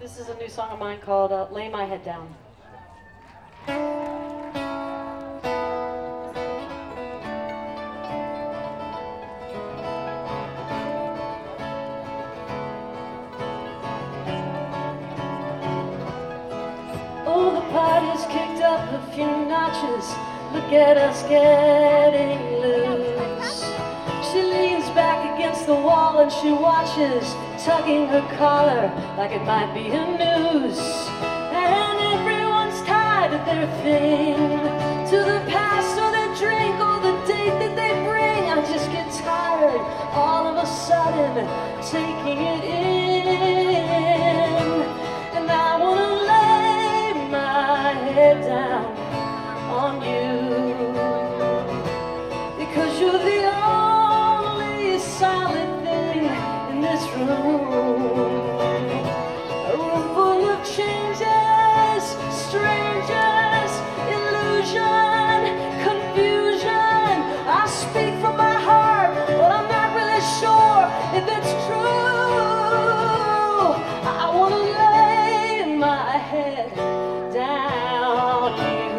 This is a new song of mine called Lay My Head Down. Oh, the party's kicked up a few notches. Look at us getting loose. She leans back against the wall and she watches, tugging her collar like it might be a noose. And everyone's tied to their thing, to the past or their drink or the date that they bring. I just get tired all of a sudden taking it in. And I wanna lay my head down on you, because you're the only solid thing in this room. A room full of changes, strangers, illusion, confusion. I speak from my heart, but I'm not really sure if it's true. I wanna lay my head down you.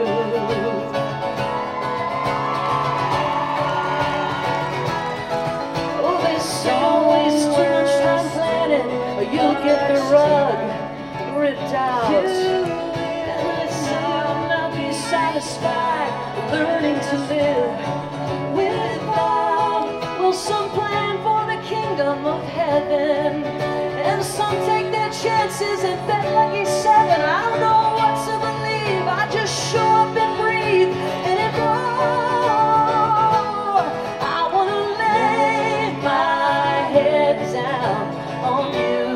Oh, they say don't waste too much time planning, or you'll get the rug ripped out. And they say I'll not be satisfied learning to live without, well, some plan for the kingdom of heaven. And some take their chances and bet lucky seven. I don't know what to believe, I just show up and breathe and it roar. I wanna lay my head down on you,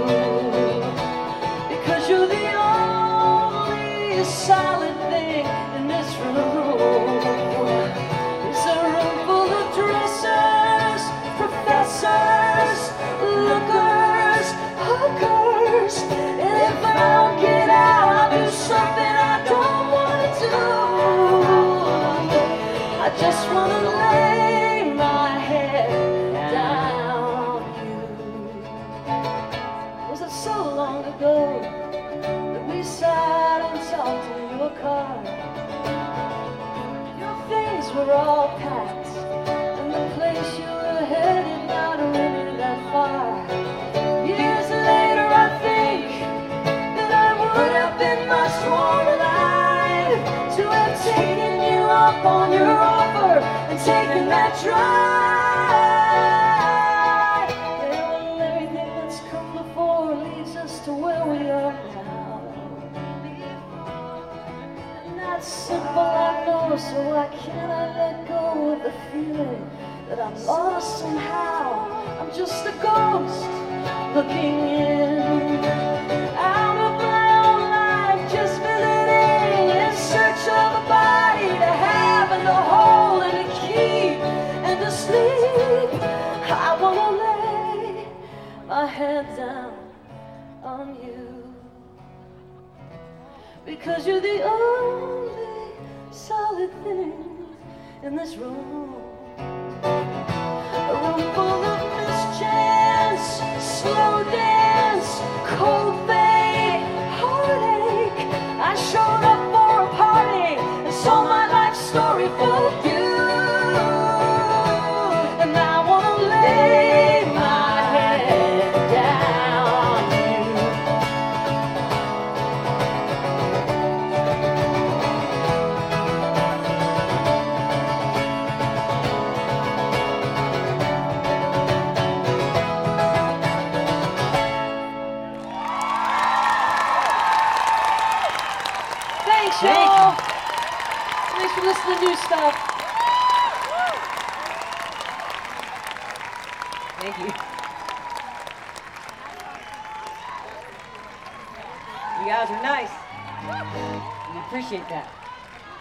because you're the only solid thing in this room. It's a room full of dressers, professors, lookers, hookers. And if I don't get out, I'll do something I don't want to do. I just want to lay my head down you. Was it so long ago that we sat and talked in your car? Your things were all packed, and the place you were headed not really that far. Years later, I think that I would have been much more alive to have taken you up on your offer and taken that drive. Well, everything that's come before leads us to where we are now. And that's simple, I know, so why can't I let go of the feeling that I'm lost somehow? I'm just a ghost looking in, out of my own life, just visiting in search of a body to have and to hold and to keep and to sleep. I wanna lay my head down on you, because you're the only solid thing in this room. A room full of mischance, slow dance, cold fade, heartache. I showed up for a party and sold my life story for you. And I wanna lay my head down on you. Thanks, y'all. Thanks for listening to new stuff. Thank you. You guys are nice. We appreciate that.